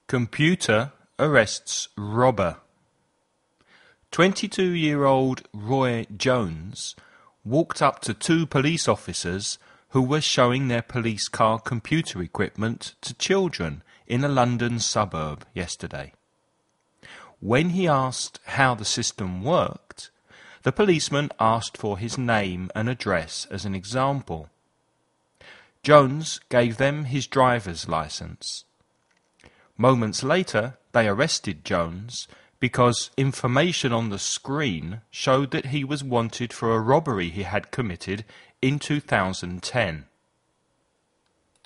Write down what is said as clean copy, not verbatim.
Computer arrests robber. 22-year-old Roy Jones walked up to two police officers who were showing their police car computer equipment to children in a London suburb yesterday. When he asked how the system worked, the policeman asked for his name and address as an example. Jones gave them his driver's license. Moments later, they arrested Jones because information on the screen showed that he was wanted for a robbery he had committed in 2010.